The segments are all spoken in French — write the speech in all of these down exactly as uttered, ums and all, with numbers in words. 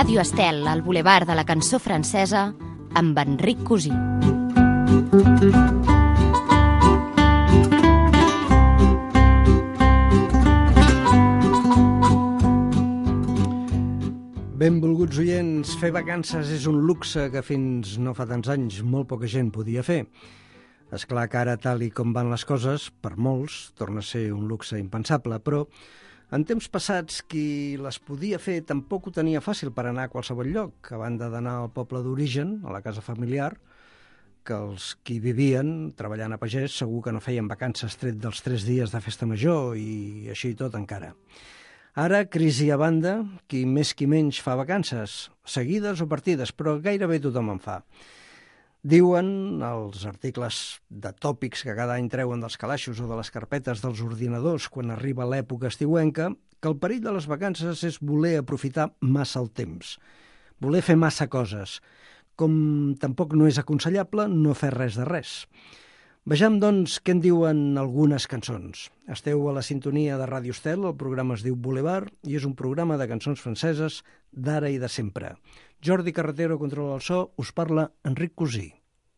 Ràdio Estel, al Boulevard de la Cançó Francesa, amb Enric Cusí. Benvolguts oients, fer vacances és un luxe que fins no fa tants anys molt poca gent podia fer. És clar que ara, tal i com van les coses, per molts torna a ser un luxe impensable, però en temps passats qui les podia fer tampoc ho tenia fàcil per anar a qualsevol lloc, a banda d'anar al poble d'origen, a la casa familiar, que els qui vivien treballant a pagès segur que no feien vacances tret dels tres dies de festa major i així i tot encara. Ara, crisi a banda, qui més qui menys fa vacances, seguides o partides, però gairebé tothom en fa. Diuen els articles de tòpics que cada any treuen dels calaixos o de les carpetes dels ordinadors quan arriba l'època estiuenca que el perill de les vacances és voler aprofitar massa el temps, voler fer massa coses, com tampoc no és aconsellable no fer res de res. Vejam, doncs, què en diuen algunes cançons. Esteu a la sintonia de Ràdio Estel, el programa es diu Boulevard i és un programa de cançons franceses d'ara i de sempre. Jordi Carretero controla el so, us parla Enric Cusí.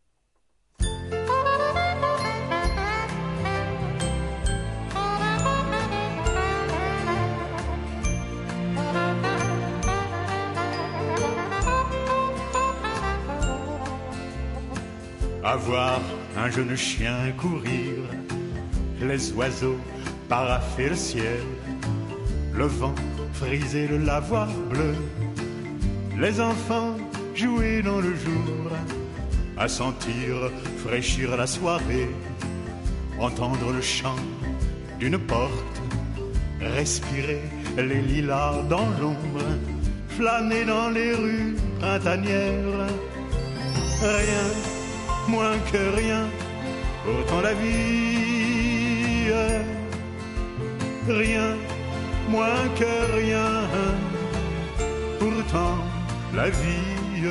À voir un jeune chien courir, les oiseaux paraffer le ciel, le vent friser le lavoir bleu, les enfants jouer dans le jour, à sentir fraîchir la soirée, entendre le chant d'une porte, respirer les lilas dans l'ombre, flâner dans les rues printanières. Rien, moins que rien, pourtant la vie. Rien, moins que rien, pourtant la vie.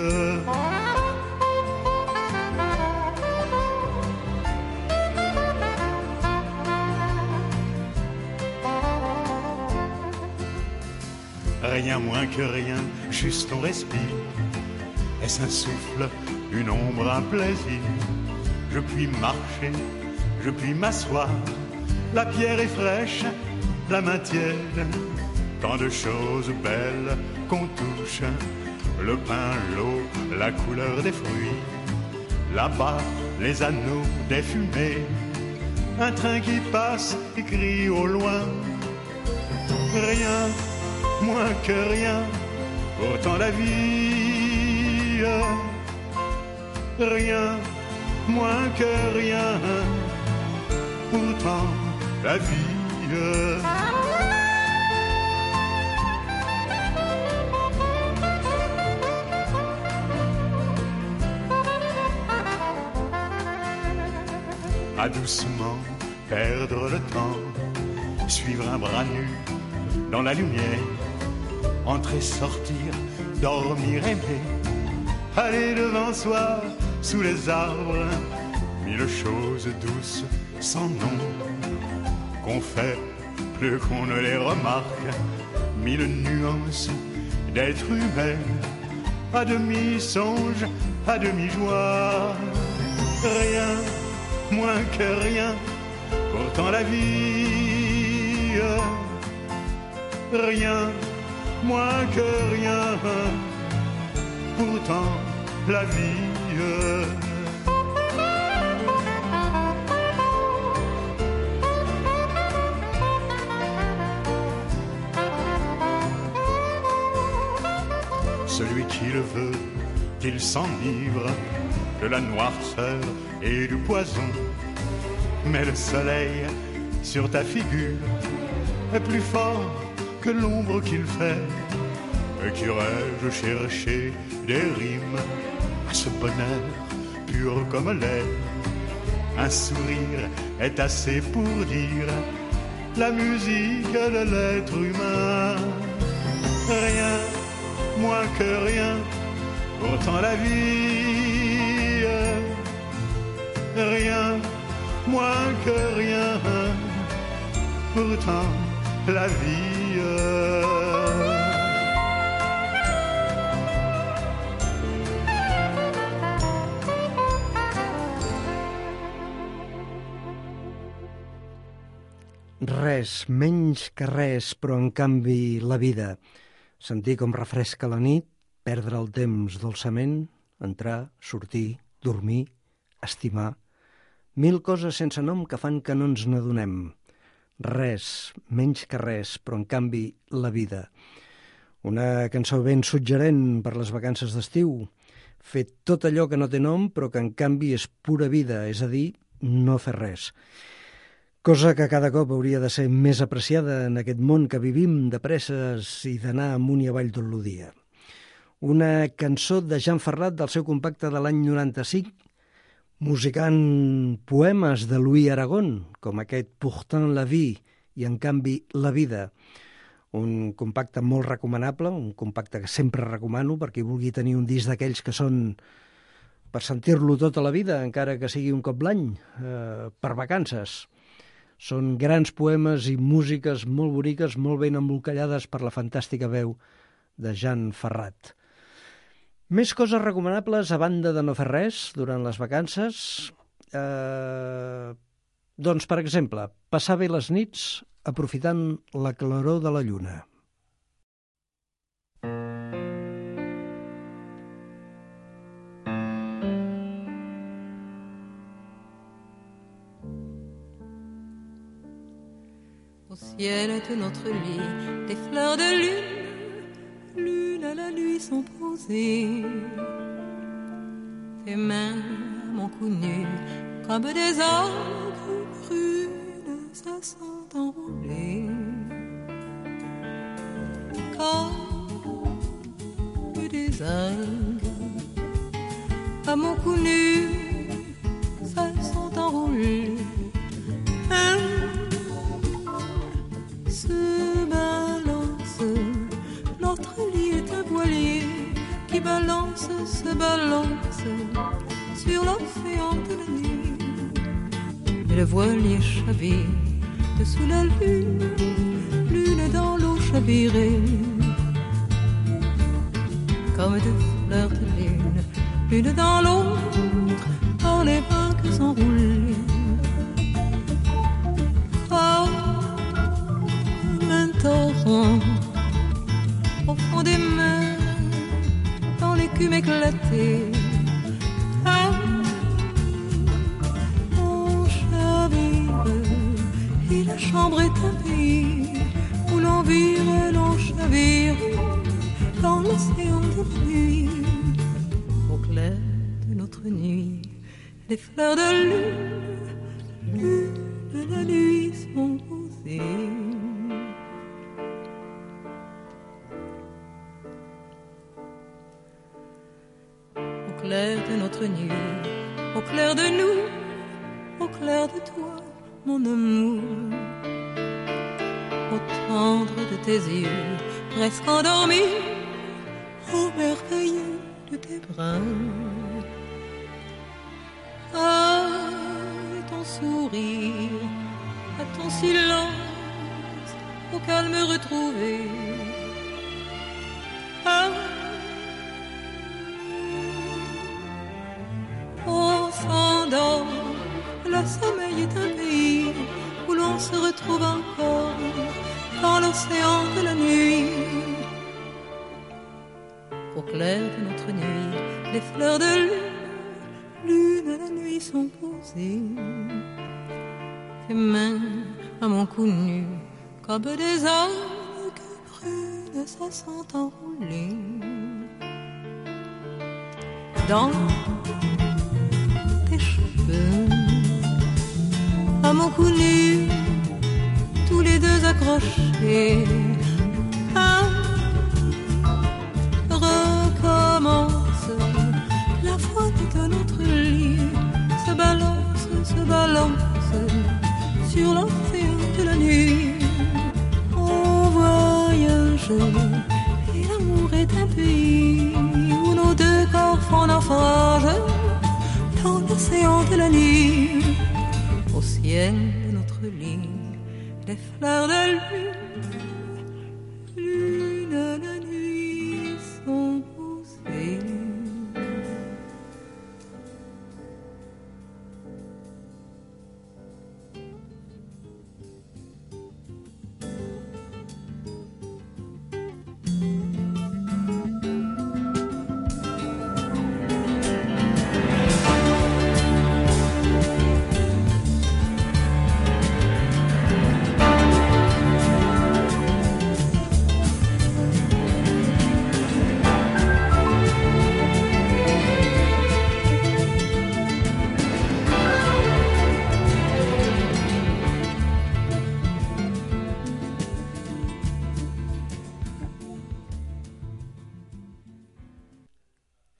Rien moins que rien, juste on respire. Est-ce un souffle, une ombre, un plaisir? Je puis marcher, je puis m'asseoir. La pierre est fraîche, la main tienne. Tant de choses belles qu'on touche. Le pain, l'eau, la couleur des fruits. Là-bas, les anneaux des fumées. Un train qui passe et crie au loin. Rien, moins que rien, pourtant la vie. Rien, moins que rien, pourtant la vie. À doucement perdre le temps, suivre un bras nu dans la lumière, entrer, sortir, dormir, aimer, aller devant soi sous les arbres, mille choses douces sans nom qu'on fait plus qu'on ne les remarque, mille nuances d'être humain, à demi songe, à demi joie. Rien, moins que rien, pourtant la vie. Rien, moins que rien, pourtant la vie. Celui qui le veut, qu'il s'enivre de la noirceur et du poison. Mais le soleil sur ta figure est plus fort que l'ombre qu'il fait, et qui rêve chercher des rimes à ce bonheur pur comme l'air. Un sourire est assez pour dire la musique de l'être humain. Rien, moins que rien, pourtant la vie. Rien, moins que rien, pourtant la vie. Res, menys que res, però en canvi la vida. Sentir com refresca la nit, perdre el temps dolçament, entrar, sortir, dormir, estimar. Mil coses sense nom que fan que no ens n'adonem. Res, menys que res, però en canvi la vida. Una cançó ben suggerent per les vacances d'estiu. Fer tot allò que no té nom, però que en canvi és pura vida, és a dir, no fer res. Cosa que cada cop hauria de ser més apreciada en aquest món que vivim de presses i d'anar amunt i avall tot el dia. Una cançó de Jean Ferrat del seu compacte de l'any noranta-cinc, musicant poemes de Louis Aragon, com aquest Pourtant la vie i en canvi la vida. Un compacte molt recomanable, un compacte que sempre recomano per qui vulgui tenir un disc d'aquells que són per sentir-lo tota la vida, encara que sigui un cop l'any, eh, per vacances. Són grans poemes i músiques molt boniques, molt ben embolcallades per la fantàstica veu de Jean Ferrat. Més coses recomanables a banda de no fer res durant les vacances. Eh, doncs, per exemple, passar bé les nits aprofitant la claror de la lluna. Au ciel de notre lit, des fleurs de lune, l'une à la nuit sont posées. Tes mains à mon cou nu, comme des algues brunes, se sont enroulées. Comme des algues à mon cou nu, se sont enroulées. Se balance, notre lit est un voilier qui balance, se balance sur l'océan de la nuit. Et le voilier chavire dessous la lune, lune dans l'eau chavirée. Comme deux fleurs de lune, l'une dans l'autre, par les vagues enroulées. Torrent, au fond des mers, dans l'écume éclatée. Ah, on chavire, et la chambre est un pays où l'on vire, l'on chavire, dans l'océan de la nuit. Au clair de notre nuit, les fleurs de lune, lune de la nuit sont posées. Au clair de notre nuit, au clair de nous, au clair de toi, mon amour. Au tendre de tes yeux, presque endormis, au merveilleux de tes bras. À ton sourire, à ton silence, au calme retrouvé. Ah, on s'endort, le sommeil est un pays où l'on se retrouve encore dans l'océan de la nuit. Au clair de notre nuit, les fleurs de lune, lune à la nuit sont posées. Tes mains à mon cou nu, comme des algues brunes, se sont enroulées. Dans tes cheveux, à mon cou nu, tous les deux accrochés. Ah, recommence, la voile de notre lit se balance, se balance sur l'océan de la nuit. On voyage et l'amour est un pays où nos deux corps font naufrage dans l'océan de la nuit. Au ciel de notre lit, les fleurs de lune, lune à la nuit sont posées.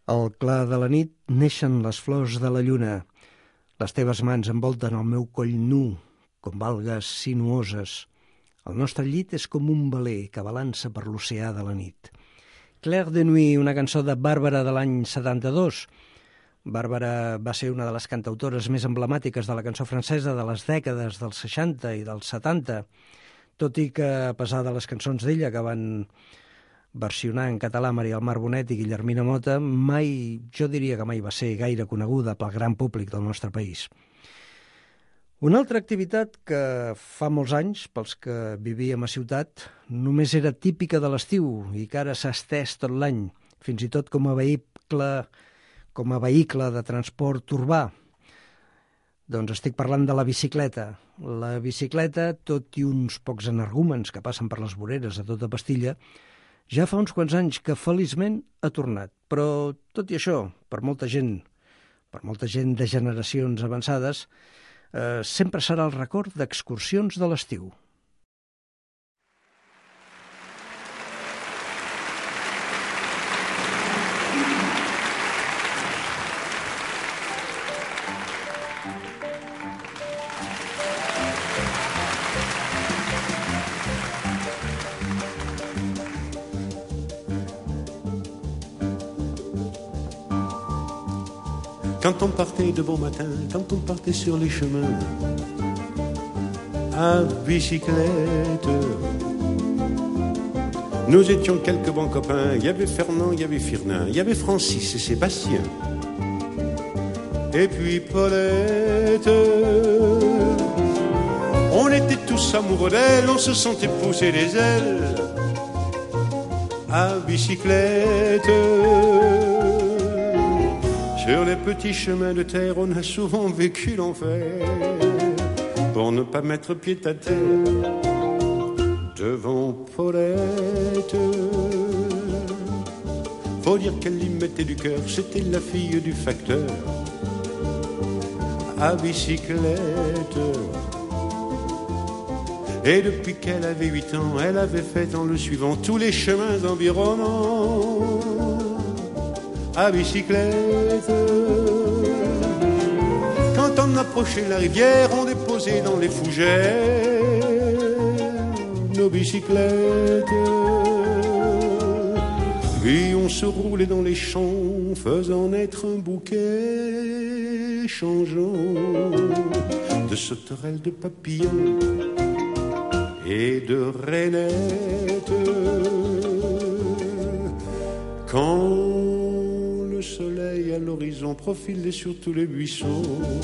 Al clar de la nit neixen les flors de la lluna. Les teves mans envolten el meu coll nu, com valgues sinuoses. El nostre llit és com un veler que balança per l'oceà de la nit. Claire de Nuit, una cançó de Bàrbara de l'any setanta-dos. Bàrbara va ser una de les cantautores més emblemàtiques de la cançó francesa de les dècades dels seixanta i dels setanta, tot i que, a pesar de les cançons d'ella que van versionar en català Maria del Mar Bonet i Guillermina Mota, mai, jo diria que mai va ser gaire coneguda pel gran públic del nostre país. Una altra activitat que fa molts anys, pels que vivíem a ciutat, només era típica de l'estiu i que ara s'ha estès tot l'any, fins i tot com a vehicle, com a vehicle de transport urbà. Doncs estic parlant de la bicicleta. La bicicleta, tot i uns pocs energúmens que passen per les voreres a tota pastilla, ja fa uns quants anys que feliçment ha tornat, però tot i això, per molta gent, per molta gent de generacions avançades, eh, sempre serà el record d'excursions de l'estiu. Quand on partait de bon matin, quand on partait sur les chemins à bicyclette, nous étions quelques bons copains. Il y avait Fernand, il y avait Firnin, il y avait Francis et Sébastien, et puis Paulette. On était tous amoureux d'elle, on se sentait pousser les ailes à bicyclette. Sur les petits chemins de terre, on a souvent vécu l'enfer pour ne pas mettre pied à terre devant Paulette. Faut dire qu'elle y mettait du cœur, c'était la fille du facteur à bicyclette. Et depuis qu'elle avait huit ans, elle avait fait en le suivant tous les chemins environnants à bicyclette. Quand on approchait la rivière, on déposait dans les fougères nos bicyclettes. Puis on se roulait dans les champs, faisant naître un bouquet changeant de sauterelles, de papillons et de rainettes. Quand le soleil à l'horizon profilait sur tous les buissons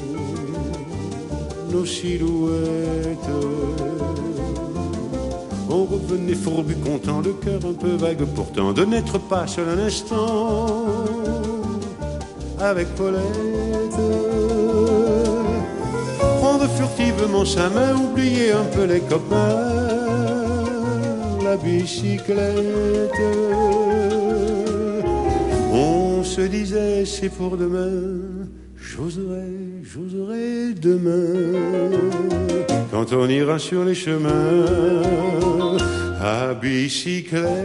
nos silhouettes, on revenait fourbu content, le cœur un peu vague pourtant, de n'être pas seul un instant avec Paulette. Prendre furtivement sa main, oublier un peu les copains, la bicyclette. On se disait c'est pour demain, j'oserai, j'oserai demain, quand on ira sur les chemins à bicyclette.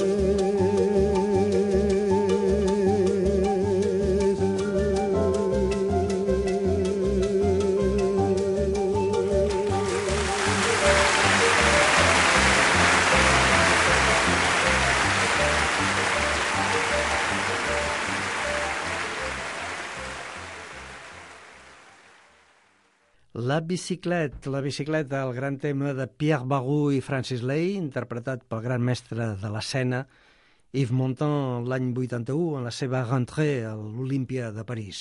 La bicicleta, la bicicleta, el gran tema de Pierre Barou i Francis Lay, interpretat pel gran mestre de l'escena Yves Montand l'any vuitanta-u en la seva rentrée a l'Olímpia de París.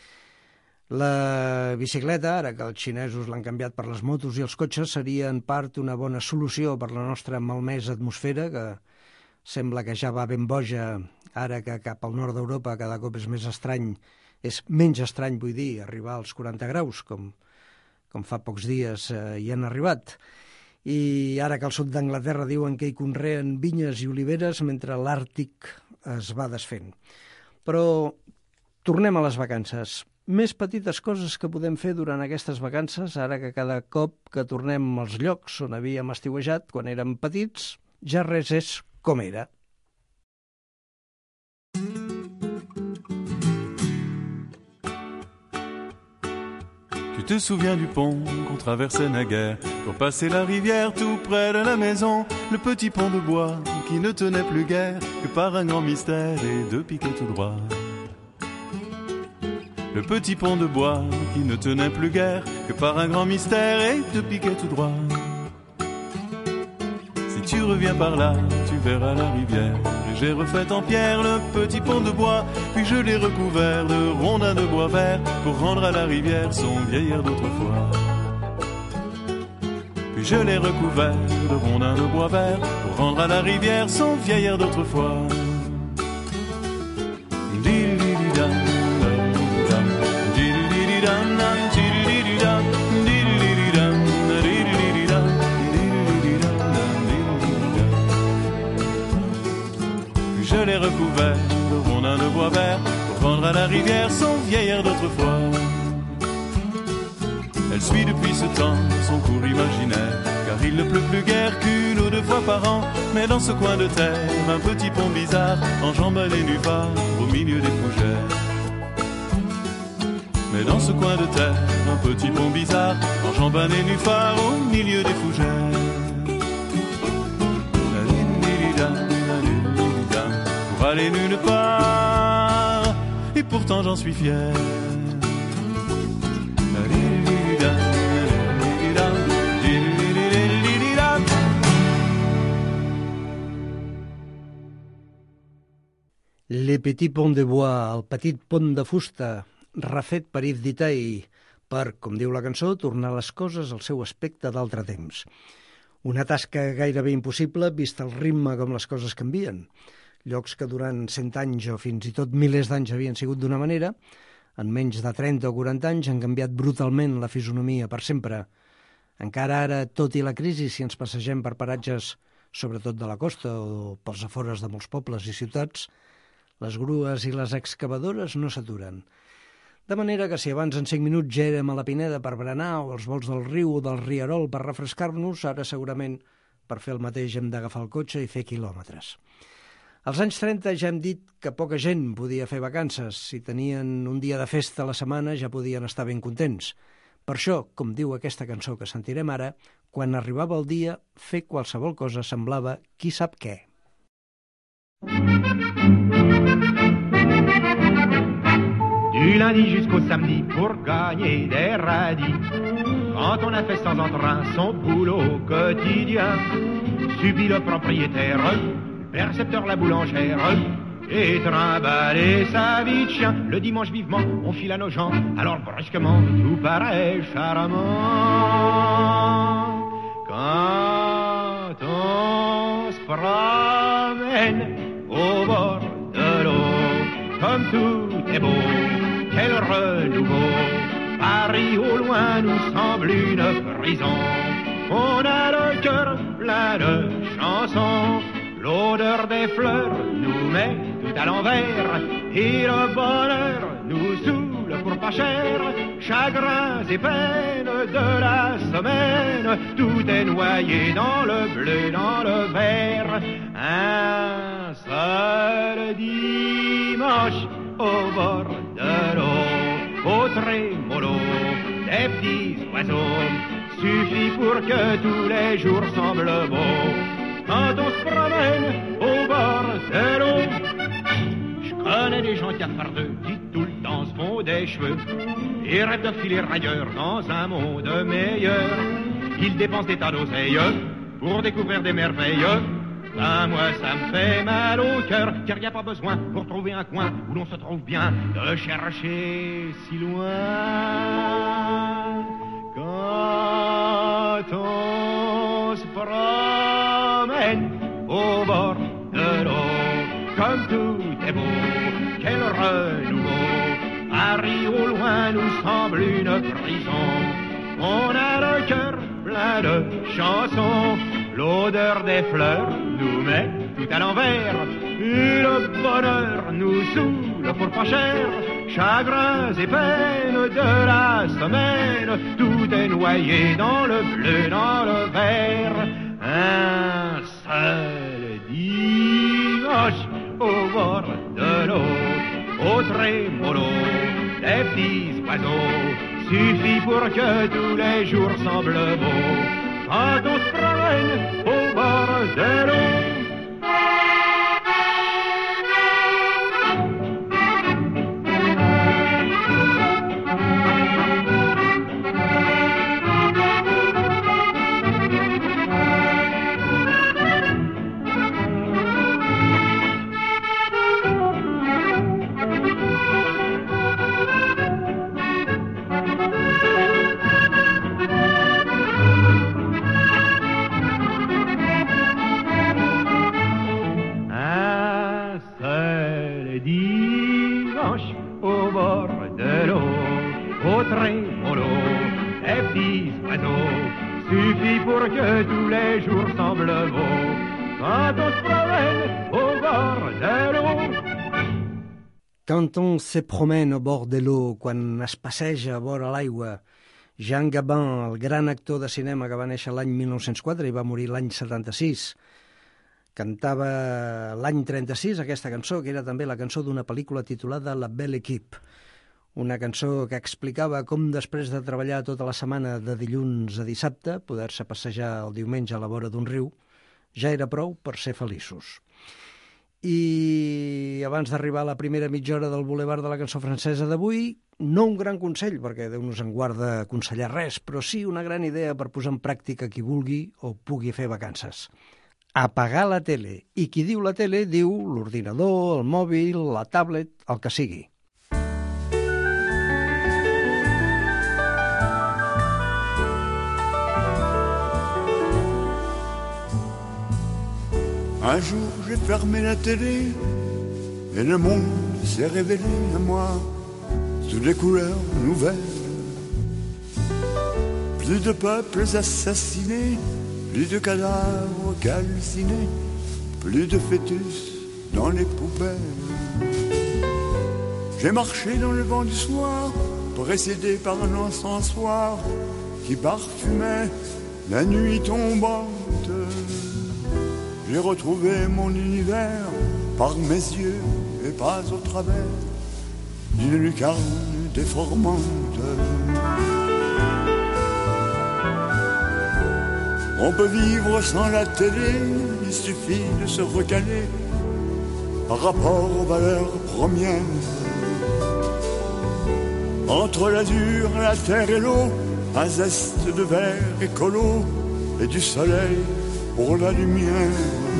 La bicicleta, ara que els xinesos l'han canviat per les motos i els cotxes, seria en part una bona solució per la nostra malmesa atmosfera, que sembla que ja va ben boja, ara que cap al nord d'Europa cada cop és més estrany, és menys estrany, vull dir, arribar als quaranta graus, com com fa pocs dies eh, hi han arribat. I ara que al sud d'Anglaterra diuen que hi conreen vinyes i oliveres mentre l'Àrtic es va desfent. Però tornem a les vacances. Més petites coses que podem fer durant aquestes vacances, ara que cada cop que tornem als llocs on havíem estiuejat quan érem petits, ja res és com era. te souviens du pont qu'on traversait naguère pour passer la rivière tout près de la maison? Le petit pont de bois qui ne tenait plus guère que par un grand mystère et deux piquets tout droit. Le petit pont de bois qui ne tenait plus guère que par un grand mystère et deux piquets tout droit. Si tu reviens par là, tu verras la rivière. Et j'ai refait en pierre le petit pont de bois, puis je l'ai recouvert de rondins de bois vert pour rendre à la rivière son vieil air d'autrefois. Puis je l'ai recouvert de rondins de bois vert pour rendre à la rivière son vieil air d'autrefois. Je l'ai recouvert de rondins de bois vert pour rendre à la rivière son vieil air d'autrefois. Elle suit depuis ce temps son cours imaginaire, car il ne pleut plus guère qu'une ou deux fois par an. Mais dans ce coin de terre, un petit pont bizarre enjambe les nuages au milieu des fougères. Mais dans ce coin de terre, un petit pont bizarre enjambe les nuages au milieu des fougères. Pour aller nulle part, et pourtant j'en suis fier. Le Petit Pont de Bois, el petit pont de fusta, refet per Yves Ditay, per, com diu la cançó, tornar les coses al seu aspecte d'altre temps. Una tasca gairebé impossible, vist el ritme com les coses canvien. Llocs que durant cent anys o fins i tot milers d'anys havien sigut d'una manera, en menys de trenta o quaranta anys han canviat brutalment la fisonomia per sempre. Encara ara, tot i la crisi, si ens passegem per paratges, sobretot de la costa o pels afores de molts pobles i ciutats, les grues i les excavadores no s'aturen. De manera que si abans en cinc minuts ja érem a la Pineda per berenar o als volts del riu o del Rierol per refrescar-nos, ara segurament per fer el mateix hem d'agafar el cotxe i fer quilòmetres. Als anys trenta ja hem dit que poca gent podia fer vacances. Si tenien un dia de festa a la setmana ja podien estar ben contents. Per això, com diu aquesta cançó que sentirem ara, quan arribava el dia, fer qualsevol cosa semblava qui sap què. Du lundi jusqu'au samedi pour gagner des radis. Quand on a fait sans entrain son boulot quotidien, subit le propriétaire, percepteur la boulangère, et trimballer sa vie de chien. Le dimanche vivement, on file à nos gens, alors brusquement, tout paraît charmant. Quand on se promène au bord de l'eau, comme tout est beau, quel renouveau. Paris au loin nous semble une prison. On a le cœur plein de chansons. L'odeur des fleurs nous met tout à l'envers. Et le bonheur nous saoule pour pas cher. Chagrins et peines de la semaine, tout est noyé dans le bleu, dans le vert. Un seul dimanche au bord de l'eau, au trémolo des petits oiseaux, suffit pour que tous les jours semblent beaux. Quand on se promène au bord de l'eau, je connais des gens cafardeux qui tout le temps se font des cheveux et rêvent de filer ailleurs dans un monde meilleur. Ils dépensent des tas d'oseilles pour découvrir des merveilles. Ben moi ça me fait mal au cœur, car y a pas besoin pour trouver un coin où l'on se trouve bien de chercher si loin. Quand on se promène au bord de l'eau, comme tout est beau, quel renouveau. Paris au loin nous semble une prison. On a le cœur plein de chansons. L'odeur des fleurs nous met tout à l'envers. Et le bonheur nous saoule pour pas cher. Chagrins et peines de la semaine, tout est noyé dans le bleu, dans le vert. Un seul dimanche au bord de l'eau, au trémolo des petits oiseaux, suffit pour que tous les jours semblent beaux. Quand on se promène au bord de l'eau. Suffit pour que tous les jours semblent beaux quand on se promène au bord de l'eau. Quand on se promène au bord de l'eau, quan es passeja a vora l'aigua, Jean Gabin, el gran actor de cinema que va néixer l'any mil nou-cents quatre i va morir l'any setanta-sis, cantava l'any trenta-sis aquesta cançó, que era també la cançó d'una pel·lícula titulada La Belle Équipe, una cançó que explicava com després de treballar tota la setmana de dilluns a dissabte, poder-se passejar el diumenge a la vora d'un riu, ja era prou per ser feliços. I abans d'arribar a la primera mitja hora del Boulevard de la Cançó Francesa d'avui, no un gran consell, perquè Déu nos en guarda aconsellar res, però sí una gran idea per posar en pràctica qui vulgui o pugui fer vacances. Apagar la tele. I qui diu la tele diu l'ordinador, el mòbil, la tablet, el que sigui. Un jour j'ai fermé la télé et le monde s'est révélé à moi sous des couleurs nouvelles. Plus de peuples assassinés, plus de cadavres calcinés, plus de fœtus dans les poubelles. J'ai marché dans le vent du soir, précédé par un encensoir qui parfumait la nuit tombante. J'ai retrouvé mon univers par mes yeux et pas au travers d'une lucarne déformante. On peut vivre sans la télé, il suffit de se recaler par rapport aux valeurs premières. Entre l'azur, la terre et l'eau, un zeste de verre écolo et du soleil pour la lumière.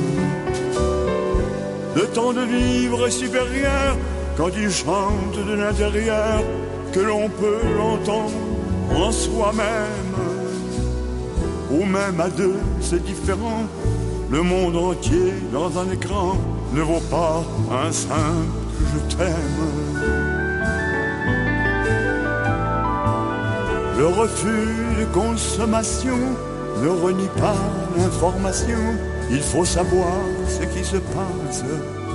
Le temps de vivre est supérieur quand il chante de l'intérieur, que l'on peut l'entendre en soi-même. Ou même à deux, c'est différent. Le monde entier dans un écran ne vaut pas un simple je t'aime. Le refus de consommation ne renie pas l'information. Il faut savoir ce qui se passe.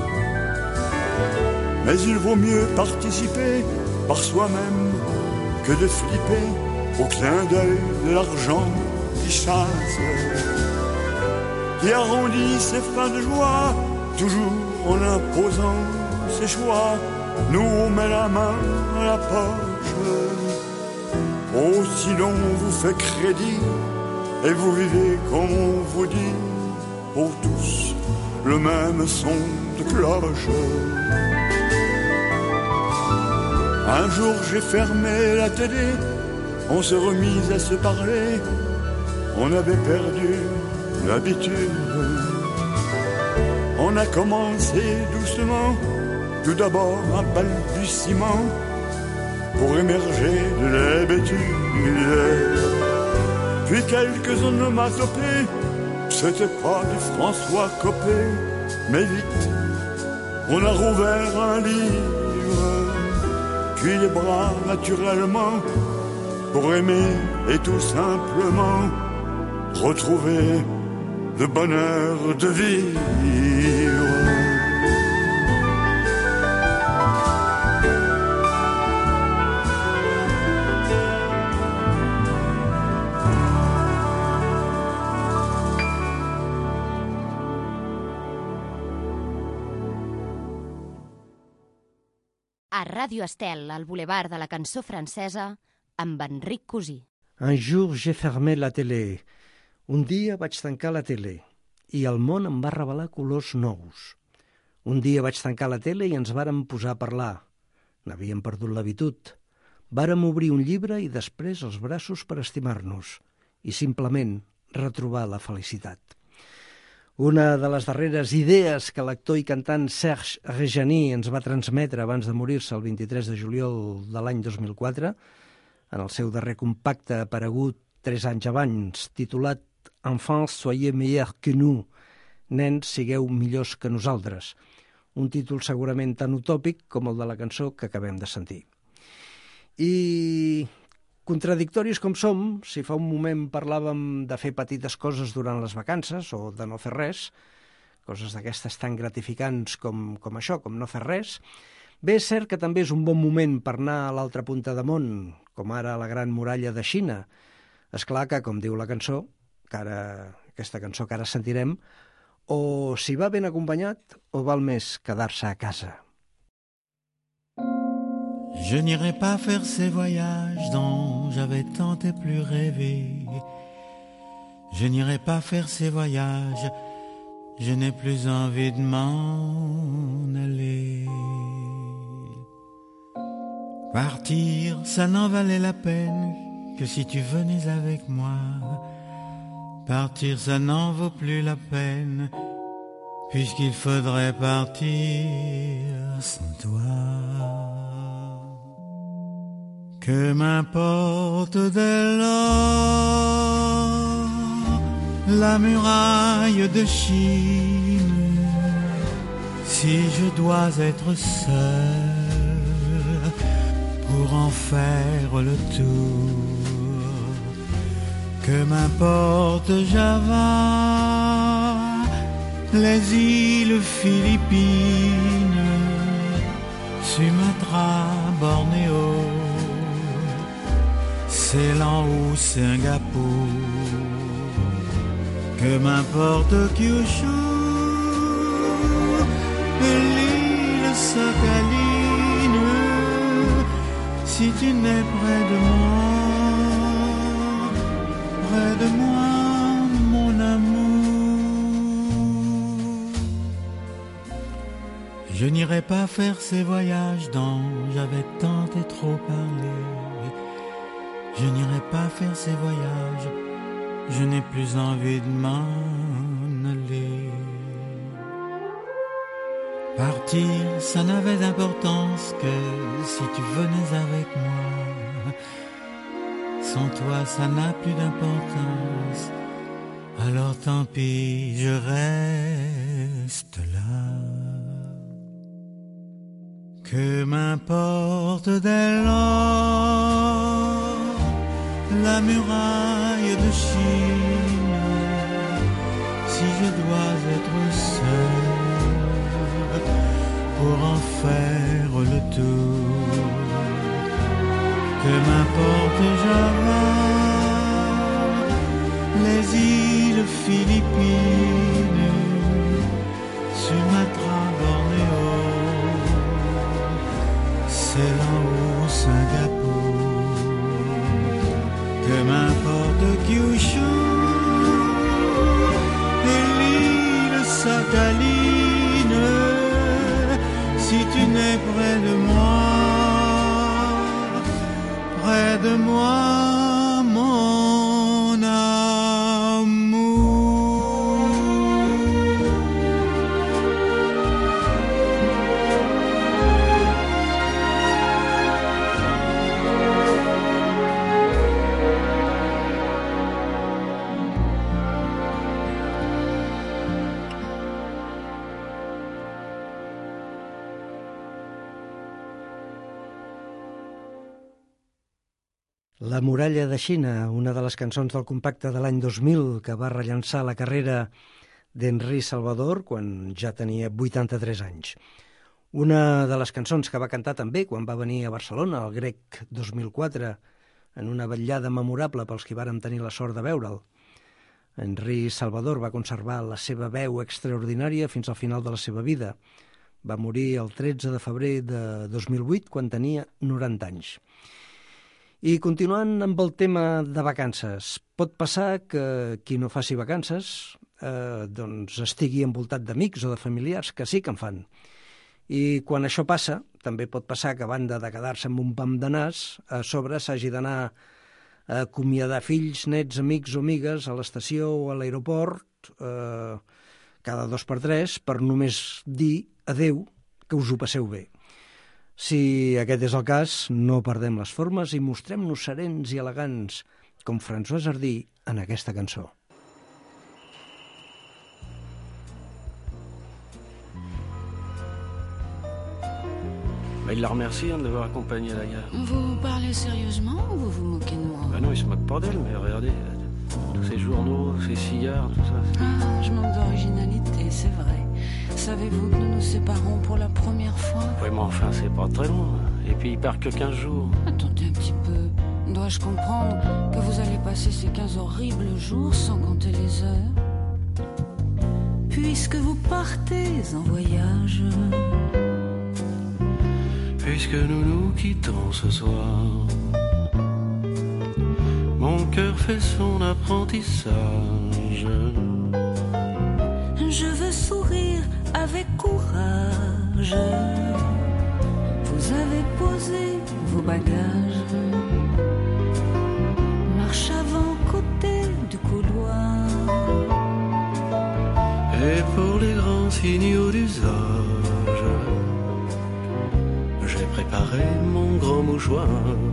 Mais il vaut mieux participer par soi-même que de flipper au clin d'œil de l'argent qui chasse, qui arrondit ses fins de joie, toujours en imposant ses choix, nous met la main à la poche. Oh, si l'on vous fait crédit et vous vivez comme on vous dit, pour tous le même son de cloche. Un jour j'ai fermé la télé, on se remis à se parler, on avait perdu l'habitude. On a commencé doucement, tout d'abord un balbutiement, pour émerger de l'hébétude. Puis quelques onomatopées, c'était pas du François Copé, mais vite, on a rouvert un livre, puis les bras naturellement, pour aimer et tout simplement retrouver le bonheur de vivre. A Ràdio Estel, al Boulevard de la Cançó Francesa, amb Enric Cosí. Un jour j'ai fermé la télé. Un dia vaig tancar la tele i el món em va revelar colors nous. Un dia vaig tancar la tele i ens vàrem posar a parlar. N'havíem perdut l'habitud. Vàrem obrir un llibre i després els braços per estimar-nos i simplement retrobar la felicitat. Una de les darreres idees que l'actor i cantant Serge Reggiani ens va transmetre abans de morir-se el vint-i-tres de juliol de l'any dos mil quatre, en el seu darrer compacte aparegut tres anys abans, titulat Enfants, soyez meilleurs que nous, nens, sigueu millors que nosaltres, un títol segurament tan utòpic com el de la cançó que acabem de sentir. I contradictoris com som, si fa un moment parlàvem de fer petites coses durant les vacances o de no fer res, coses d'aquestes tan gratificants com, com això, com no fer res, bé, és cert que també és un bon moment per anar a l'altra punta de món, com ara a la Gran Muralla de Xina. És clar que, com diu la cançó, que ara, aquesta cançó que ara sentirem, o s'hi va ben acompanyat o val més quedar-se a casa. Je n'irai pas faire ces voyages dont j'avais tant et plus rêvé. Je n'irai pas faire ces voyages, je n'ai plus envie de m'en aller. Partir, ça n'en valait la peine que si tu venais avec moi. Partir, ça n'en vaut plus la peine, puisqu'il faudrait partir sans toi. Que m'importe dès lors la muraille de Chine, si je dois être seul pour en faire le tour. Que m'importe Java, les îles Philippines, Sumatra, Bornéo, Ceylan ou Singapour. Que m'importe Kyushu, l'île Sakhaline, si tu n'es près de moi, près de moi, mon amour. Je n'irai pas faire ces voyages dont j'avais tant et trop parlé. Je n'irai pas faire ces voyages, je n'ai plus envie de m'en aller. Partir, ça n'avait d'importance que si tu venais avec moi. Sans toi, ça n'a plus d'importance. Alors tant pis, je reste là. Que m'importe dès lors la muraille de Chine, si je dois être seul pour en faire le tour. Que m'importe Java, les îles Philippines, Sumatra, Bornéo, Ceylan ou Singapour. Que m'importe Kyushu et l'île Sakhaline, si tu n'es près de moi, près de moi, mon amour. La muralla de Xina, una de les cançons del compacte de l'any dos mil que va rellançar la carrera d'Henri Salvador quan ja tenia vuitanta-tres anys. Una de les cançons que va cantar també quan va venir a Barcelona, al Grec dos mil quatre, en una vetllada memorable pels qui vàrem tenir la sort de veure'l. Henri Salvador va conservar la seva veu extraordinària fins al final de la seva vida. Va morir el tretze de febrer de dos mil vuit quan tenia noranta anys. I continuant amb el tema de vacances, pot passar que qui no faci vacances eh, doncs estigui envoltat d'amics o de familiars que sí que en fan. I quan això passa, també pot passar que a banda de quedar-se amb un pam de nas, a sobre s'hagi d'anar a acomiadar fills, nets, amics o amigues a l'estació o a l'aeroport eh, cada dos per tres per només dir adeu, que us ho passeu bé. Si aquest és el cas, no perdem les formes i mostrem-nos serens i elegants, com François Hardy en aquesta cançó. Bah, il la remercie hein, de l'avoir accompagné à la gare. Vous parlez sérieusement ou vous vous moquez de moi? Bah non, il se moque pas d'elle, mais regardez, tous ces journaux, ces cigares, tout ça. Ah, je manque d'originalité, c'est vrai. Savez-vous que nous nous séparons pour la première fois? Oui, mais enfin, c'est pas très loin. Et puis, il part que quinze jours. Attendez un petit peu. Dois-je comprendre que vous allez passer ces quinze horribles jours sans compter les heures? Puisque vous partez en voyage... Puisque nous nous quittons ce soir, mon cœur fait son apprentissage. Je veux sourire avec courage. Vous avez posé vos bagages. Marche avant côté du couloir. Et pour les grands signaux d'usage, j'ai préparé mon grand mouchoir.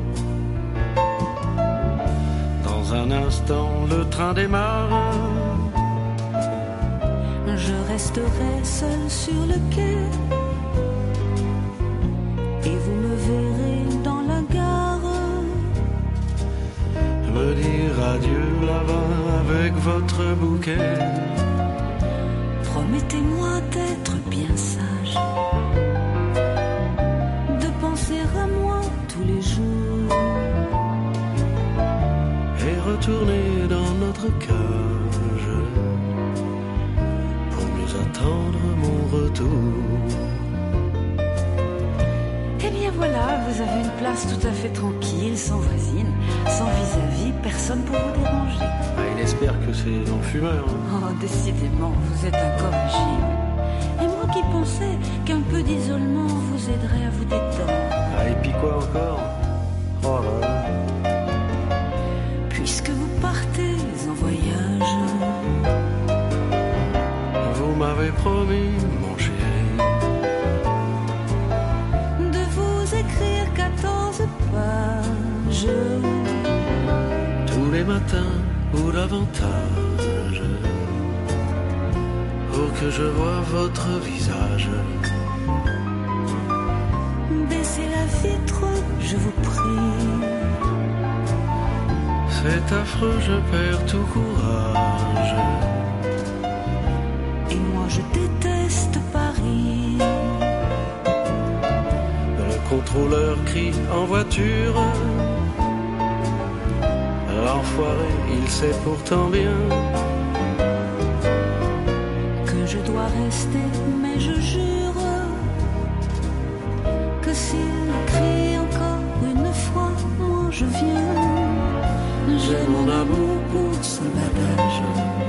Dans un instant, le train démarre. Je resterai seul sur le quai. Et vous me verrez dans la gare. Me dire adieu là-bas avec votre bouquet. Promettez-moi d'être bien sage. À moi tous les jours et retourner dans notre cage pour mieux attendre mon retour. Eh bien voilà, vous avez une place tout à fait tranquille, sans voisine, sans vis-à-vis, personne pour vous déranger. Ah, il espère que c'est dans le fumeur. Hein. Oh, décidément, vous êtes incorrigible. Et moi qui pensais qu'un peu d'isolement vous aiderait à vous détendre. Ah, et puis quoi encore? Oh là là. Puisque vous partez en voyage, vous m'avez promis, mon chéri, de vous écrire quatorze pages tous les matins ou davantage, pour que je voie votre visage. Baissez la vitre, je vous prie. C'est affreux, je perds tout courage. Et moi je déteste Paris. Le contrôleur crie en voiture. L'enfoiré, il sait pourtant bien que je dois rester, mais je jure que s'il crie encore une fois, moi je viens. J'ai mon amour pour ce bagage.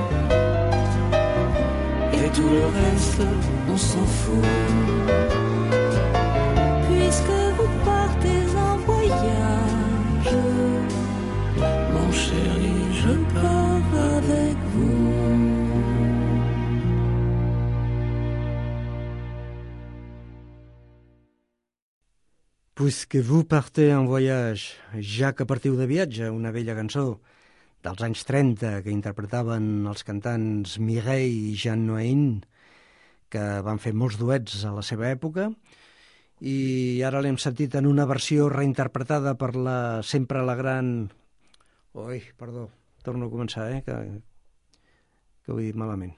Et tout le reste, on s'en fout. Puisque vous partez en voyage, mon chéri, je pars avec vous. Puisque vous partez en voyage, ja que partiu de viatge, una vella cançó dels anys trenta que interpretaven els cantants Mireille i Jean Noain, que van fer molts duets a la seva època, i ara l'hem sentit en una versió reinterpretada per la sempre la gran... Ui, perdó, torno a començar, eh, que, que ho he dit malament.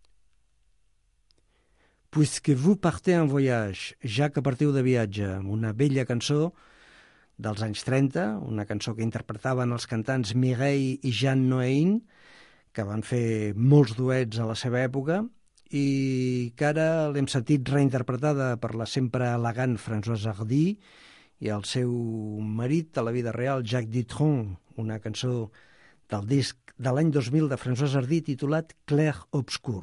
Puisque vous partez en voyage, ja que partiu de viatge, una vella cançó dels anys trenta, una cançó que interpretaven els cantants Mireille i Jean Noain, que van fer molts duets a la seva època, i que ara l'hem sentit reinterpretada per la sempre elegant François Hardy i el seu marit a la vida real, Jacques Dutronc, una cançó del disc de l'any dos mil de François Hardy titulat Clair Obscur.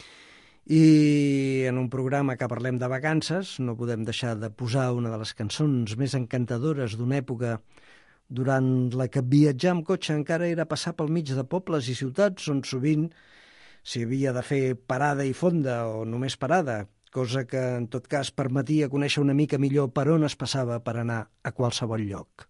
I en un programa que parlem de vacances no podem deixar de posar una de les cançons més encantadores d'una època durant la que viatjar amb cotxe encara era passar pel mig de pobles i ciutats on sovint s'hi havia de fer parada i fonda o només parada, cosa que en tot cas permetia conèixer una mica millor per on es passava per anar a qualsevol lloc.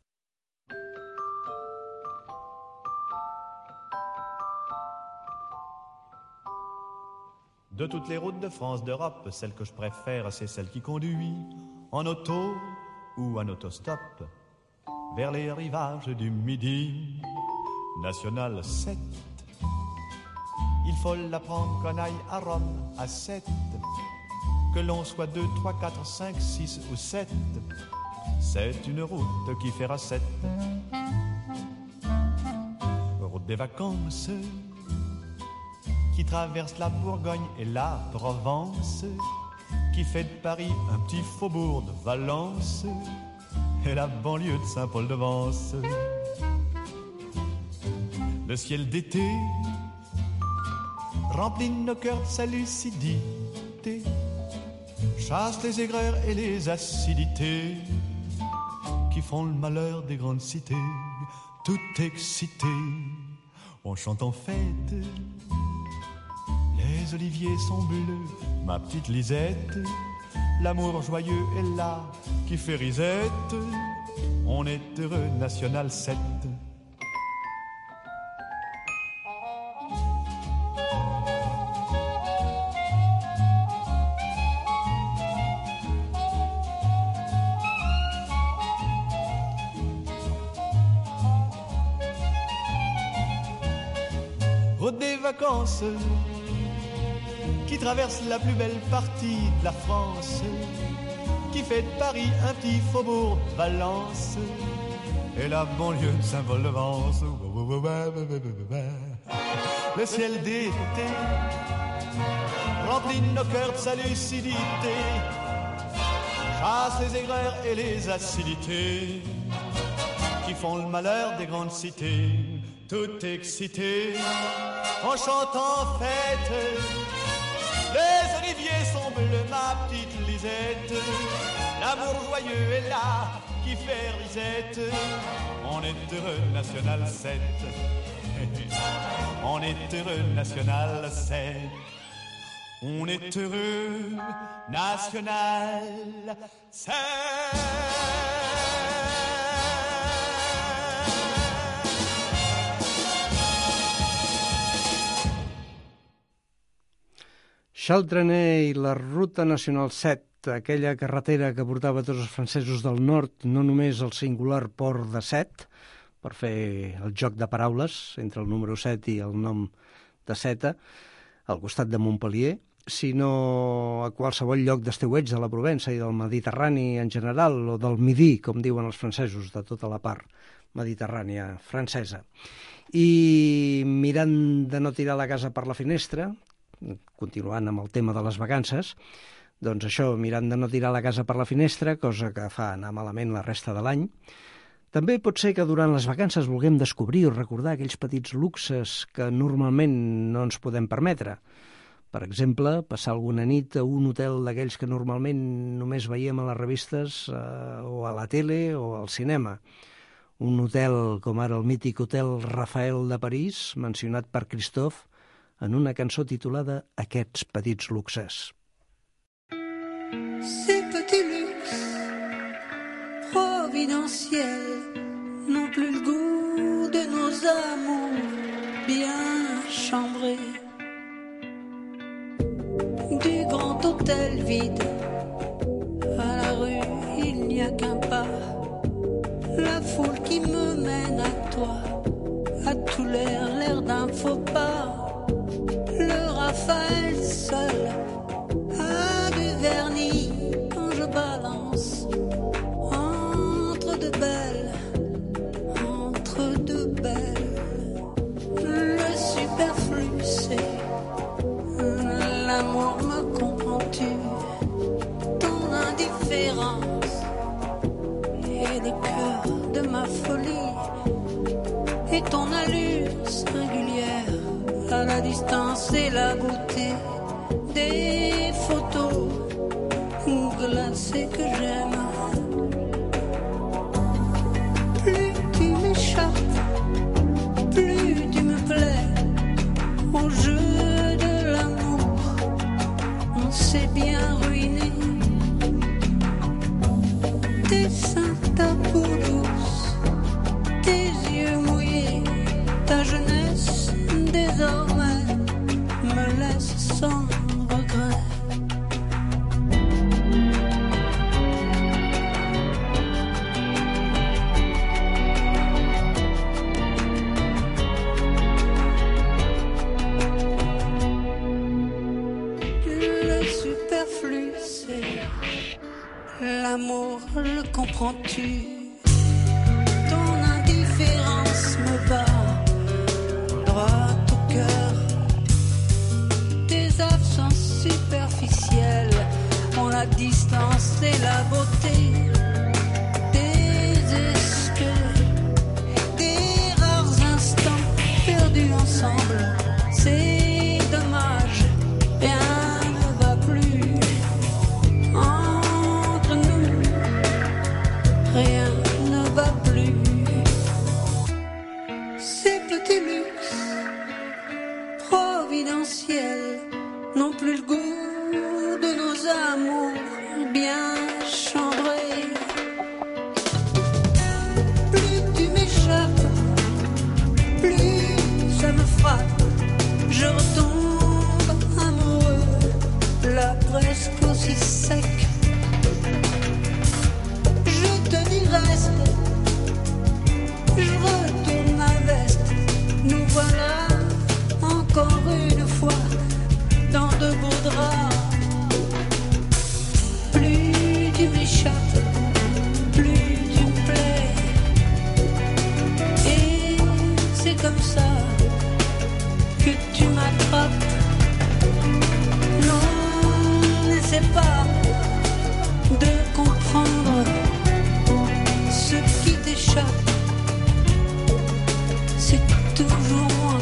De toutes les routes de France, d'Europe, celle que je préfère, c'est celle qui conduit en auto ou en autostop vers les rivages du Midi. National sept. Il faut la prendre qu'on aille à Rome à sept. Que l'on soit deux, trois, quatre, cinq, six ou sept. C'est une route qui fera sept. Route des vacances qui traverse la Bourgogne et la Provence, qui fait de Paris un petit faubourg de Valence et la banlieue de Saint-Paul-de-Vence. Le ciel d'été remplit nos cœurs de sa lucidité, chasse les aigreurs et les acidités qui font le malheur des grandes cités. Tout excité, on chante en fête. Les oliviers sont bleus, ma petite Lisette. L'amour joyeux est là qui fait risette. On est heureux, National sept. Route des vacances qui traverse la plus belle partie de la France, qui fait de Paris un petit faubourg de Valence et la banlieue de Saint-Paul-de-Vence. Le ciel d'été remplit nos cœurs de sa lucidité, chasse les aigreurs et les acidités qui font le malheur des grandes cités. Tout excité, on chante en fête. Les oliviers sont bleus, ma petite Lisette. L'amour joyeux est là qui fait risette. On est heureux, National sept. On est heureux, National sept. On est heureux, National sept. Charles Trenet i la Ruta Nacional set, aquella carretera que portava tots els francesos del nord, no només al singular port de Set, per fer el joc de paraules entre el número set i el nom de Seta, al costat de Montpellier, sinó a qualsevol lloc d'estiueig de la Provença i del Mediterrani en general, o del Midi, com diuen els francesos, de tota la part mediterrània francesa. I mirant de no tirar la casa per la finestra, continuant amb el tema de les vacances, doncs això, mirant de no tirar la casa per la finestra, cosa que fa anar malament la resta de l'any, també pot ser que durant les vacances vulguem descobrir o recordar aquells petits luxes que normalment no ens podem permetre. Per exemple, passar alguna nit a un hotel d'aquells que normalment només veiem a les revistes eh, o a la tele o al cinema. Un hotel com ara el mític Hotel Rafael de París, mencionat per Christophe, en una cançó titulada Aquests petits luxes. Ces petits luxes providentiels n'ont plus le goût de nos amours bien chambrés. Du grand hôtel vide à la rue, il n'y a qu'un pas. La foule qui me mène à toi a tout l'air, l'air d'un faux pas. Le Raphaël seul a du vernis quand je balance entre deux belles, entre deux belles. Le superflu c'est l'amour, me comprends-tu? Ton indifférence et ton allure singulière, à la distance et la beauté des photos glacées que j'aime. Plus tu m'échappes, plus tu me plais, au jeu de l'amour, on s'est bien ruiné. Tes seins, ta peau douce, tes yeux mouillés, ta jeunesse désormais me laisse sans regret. Le superflu, c'est l'amour, le comprends-tu? Ton indifférence me bat droit au cœur. Tes absences superficielles ont la distance et la beauté désespérée, des rares instants perdus ensemble. C'est dommage, rien ne va plus entre nous, rien ne va plus. Ces petits luxes providentiels n'ont plus le goût de nos amours bien chambrés. Plus tu m'échappes, plus ça me frappe. Je retombe amoureux, là presque aussi sec. Je te dis reste, je retourne ma veste. Nous voilà encore une fois dans de beaux draps. Plus tu m'échappes, plus tu me plais. Et c'est comme ça que tu m'attrapes. Non, n'essaie pas de comprendre ce qui t'échappe. C'est toujours moi.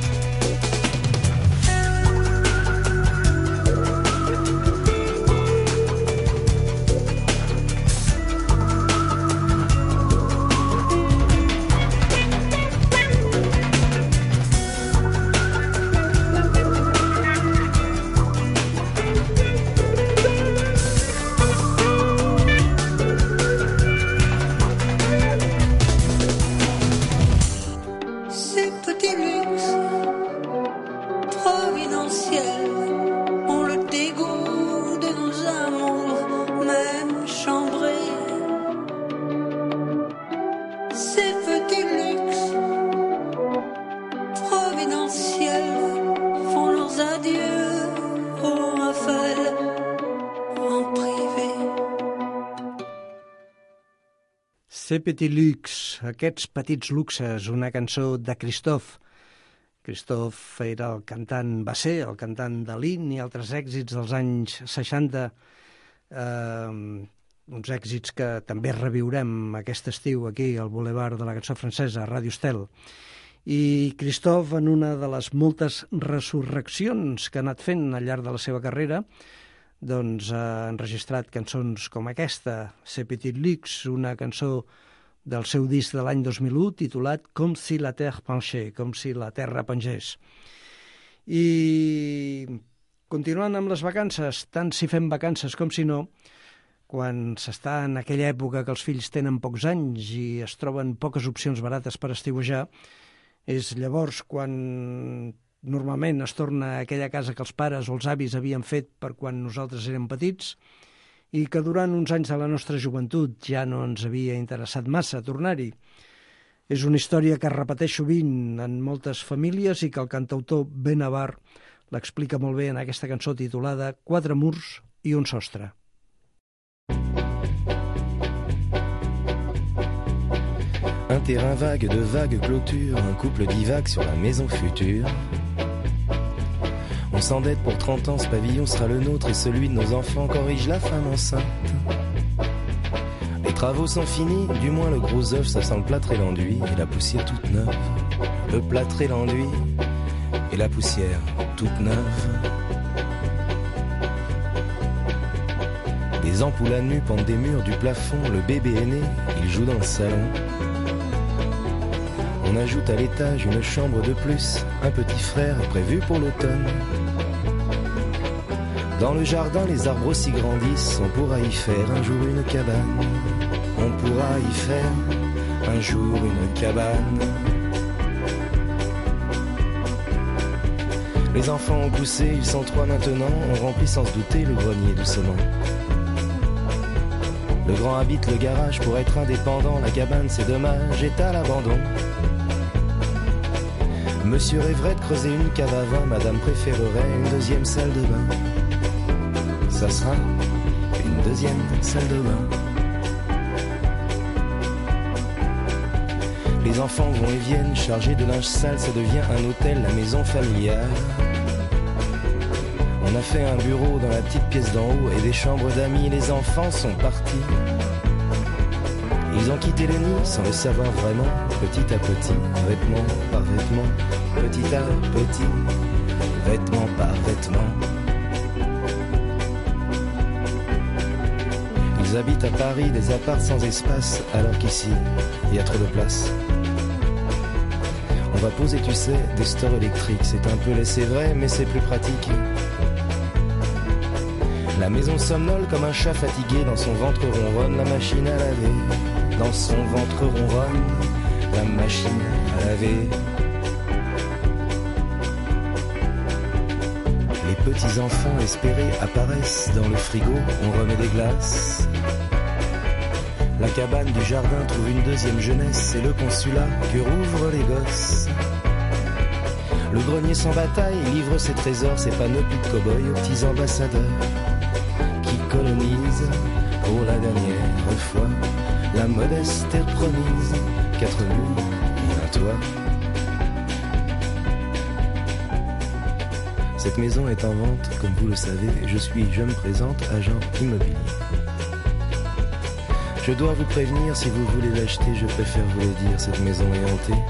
Ces petits luxes providentiels ont le dégoût de nos amours, même chambrés. Ces petits luxes providentiels font leurs adieux au Raphaël en privé. Ces petits luxe, aquests petits luxes, una cançó de Christophe. Christophe era el cantant, va ser el cantant de Lin i altres èxits dels anys seixanta, eh, uns èxits que també reviurem aquest estiu aquí al Boulevard de la Cançó Francesa, a Ràdio Estel. I Christophe, en una de les moltes resurreccions que ha anat fent al llarg de la seva carrera, doncs ha enregistrat cançons com aquesta, C'est Petit Luxe, una cançó del seu disc de l'any dos mil u titulat Com si la terre penchait, com si la terra pengés. I continuant amb les vacances, tant si fem vacances com si no, quan s'està en aquella època que els fills tenen pocs anys i es troben poques opcions barates per estiuejar, és llavors quan normalment es torna a aquella casa que els pares o els avis havien fet per quan nosaltres érem petits i que durant uns anys de la nostra joventut ja no ens havia interessat massa tornar-hi. És una història que es repeteix sovint en moltes famílies i que el cantautor Benavar l'explica molt bé en aquesta cançó titulada Quatre murs i un sostre. Un terrain vague de vagues clôtures, un couple divague sur la maison future. On s'endette pour trente ans, ce pavillon sera le nôtre et celui de nos enfants, corrige la femme enceinte. Les travaux sont finis, du moins le gros œuf, ça sent le plâtre et l'enduit, et la poussière toute neuve. Le plâtre et l'enduit, et la poussière toute neuve. Des ampoules à nu pendent des murs du plafond, le bébé est né, il joue dans le salon. On ajoute à l'étage une chambre de plus, un petit frère prévu pour l'automne. Dans le jardin, les arbres aussi grandissent, on pourra y faire un jour une cabane. On pourra y faire un jour une cabane. Les enfants ont poussé, ils sont trois maintenant, on remplit sans se douter le grenier doucement. Le grand habite le garage pour être indépendant, la cabane c'est dommage, est à l'abandon. Monsieur rêverait de creuser une cave à vin, madame préférerait une deuxième salle de bain. Ça sera une deuxième salle de bain. Les enfants vont et viennent, chargés de linge sale, ça devient un hôtel, la maison familiale. On a fait un bureau dans la petite pièce d'en haut et des chambres d'amis, les enfants sont partis. Ils ont quitté le nid sans le savoir vraiment, petit à petit, vêtement par vêtement, petit à petit, vêtement par vêtement. Ils habitent à Paris des apparts sans espace, alors qu'ici, il y a trop de place. On va poser, tu sais, des stores électriques, c'est un peu laissé vrai, mais c'est plus pratique. La maison somnole comme un chat fatigué, dans son ventre ronronne la machine à laver. Dans son ventre ronronne la machine à laver. Les petits enfants espérés apparaissent dans le frigo, on remet des glaces. La cabane du jardin trouve une deuxième jeunesse, c'est le consulat que rouvrent les gosses. Le grenier sans bataille livre ses trésors, ses panoplies de cow-boys aux petits ambassadeurs qui colonisent pour la dernière fois la modeste terre promise, quatre murs et un toit. Cette maison est en vente, comme vous le savez, je suis, je me présente, agent immobilier. Je dois vous prévenir, si vous voulez l'acheter, je préfère vous le dire, cette maison est hantée.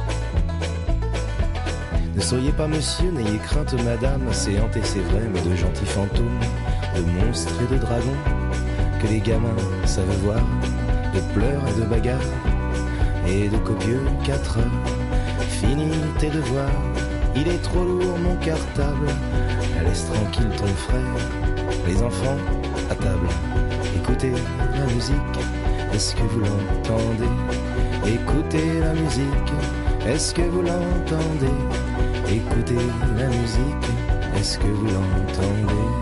Ne soyez pas monsieur, n'ayez crainte madame, c'est hanté c'est vrai, mais de gentils fantômes, de monstres et de dragons, que les gamins savent voir, de pleurs et de bagarres, et de copieux quatre heures. Finis tes devoirs, il est trop lourd mon cartable, laisse tranquille ton frère, les enfants à table, écoutez la musique, est-ce que vous l'entendez? Écoutez la musique, est-ce que vous l'entendez? Écoutez la musique, est-ce que vous l'entendez?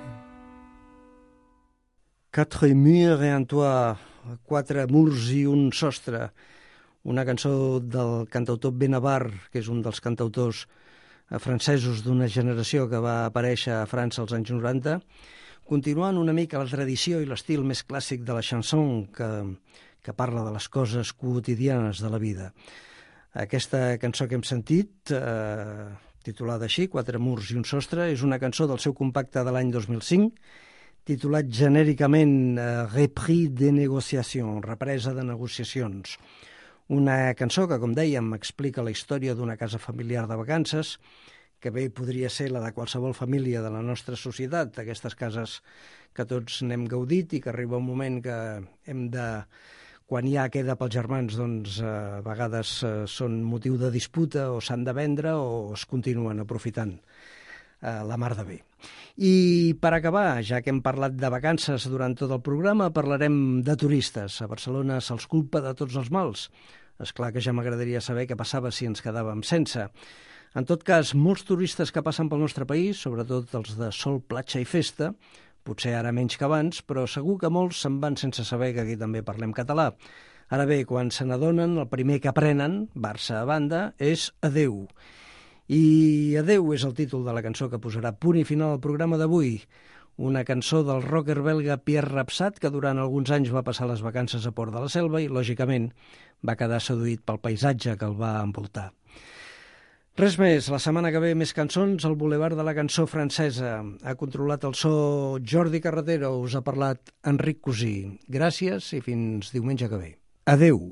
Quatre murs et un toit, quatre murs i un sostre, una cançó del cantautor Benabar, que és un dels cantautors francesos d'una generació que va aparèixer a França als anys noranta, continuant una mica la tradició i l'estil més clàssic de la chanson que, que parla de les coses quotidianes de la vida. Aquesta cançó que hem sentit, eh, titulada així, Quatre murs i un sostre, és una cançó del seu compacte de l'any dos mil cinc, titulat genèricament eh, Repris de négociations, represa de negociacions. Una cançó que, com dèiem, explica la història d'una casa familiar de vacances, que bé podria ser la de qualsevol família de la nostra societat, aquestes cases que tots n'hem gaudit i que arriba un moment que hem de, quan ja queda pels germans, doncs a vegades eh, són motiu de disputa o s'han de vendre o es continuen aprofitant eh, la mar de bé. I per acabar, ja que hem parlat de vacances durant tot el programa, parlarem de turistes. A Barcelona se'ls culpa de tots els mals. És clar que ja m'agradaria saber què passava si ens quedàvem sense. En tot cas, molts turistes que passen pel nostre país, sobretot els de sol, platja i festa, potser ara menys que abans, però segur que molts se'n van sense saber que aquí també parlem català. Ara bé, quan se n'adonen, el primer que aprenen, Barça a banda, és adeu. I adeu és el títol de la cançó que posarà punt i final al programa d'avui. Una cançó del rocker belga Pierre Rapsat, que durant alguns anys va passar les vacances a Port de la Selva i, lògicament, va quedar seduït pel paisatge que el va envoltar. Res més, la setmana que ve més cançons al Boulevard de la Cançó Francesa. Ha controlat el so Jordi Carretero, us ha parlat Enric Cosí. Gràcies i fins diumenge que ve. Adeu.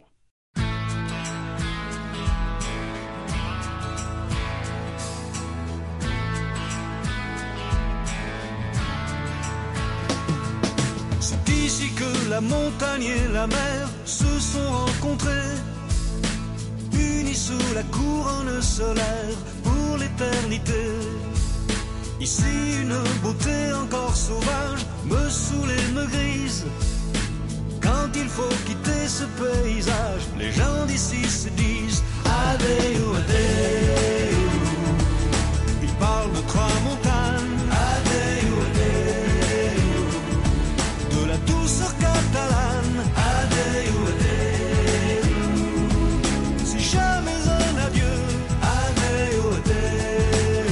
C'est ici que la montagne et la mer se sont rencontrés, unis sous la couronne solaire pour l'éternité. Ici une beauté encore sauvage me saoule et me grise. Quand il faut quitter ce paysage, les gens d'ici se disent Adeu, adeu. Ils parlent de Tramontane, adeu, adeu. De la douceur catalane, adeu, adeu. Si jamais un adieu, adeu, adeu.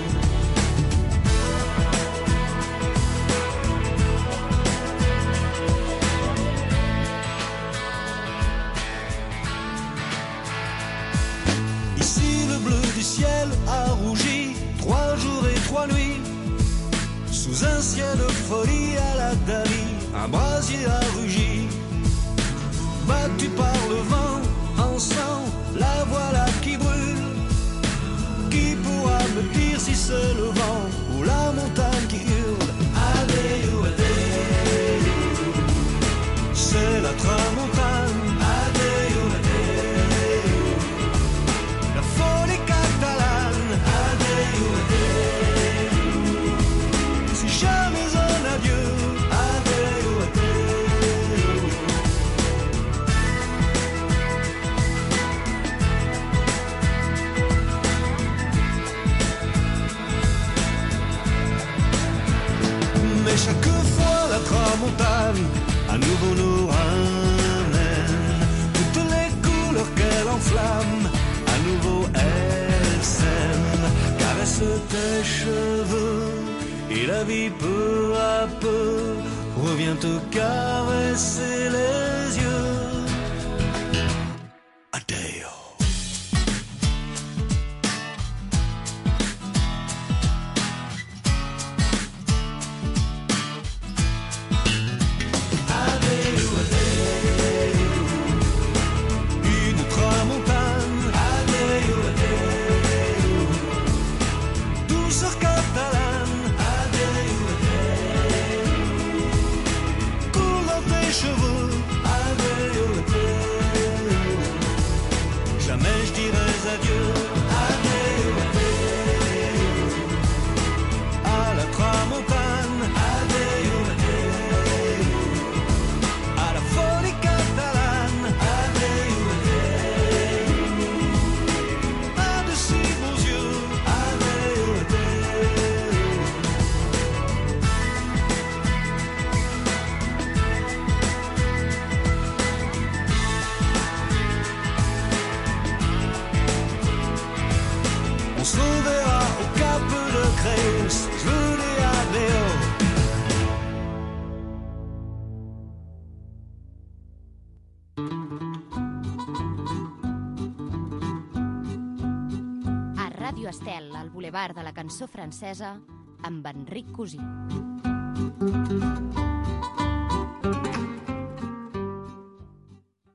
Ici le bleu du ciel a rougi, trois jours et trois nuits, sous un ciel de folie à la Dali, un brasier a rugi. Battu par le vent, en sang, la voilà qui brûle. Qui pourra me dire si c'est le vent ou la montagne qui hurle Adeu, adeu. C'est la tramontane, adeu, adeu. La folie catalane, adeu, adeu. Si jamais un adieu, adeu, adeu. Mais chaque fois la tramontane à nouveau nous ramène toutes les couleurs qu'elle enflamme, à nouveau elle sème, caresse tes cheveux et la vie peu à peu revient te caresser les yeux. Adeo. Adeu, adeu. Une tramontane, adeu, adeu. Douceur catalane, adeu, adeu. Coule dans tes cheveux, adeu, adeu. Jamais je dirai adieu, adeu, adeu. À la tramontane, adeu, adeu. À la folie catalane, adeu, adeu. À de si beaux yeux, adeu, adeu. On se reverra au cap de Créus, je veux les adéo. A Ràdio Estel, al Boulevard de la Cançó Francesa, amb Enric Cosí.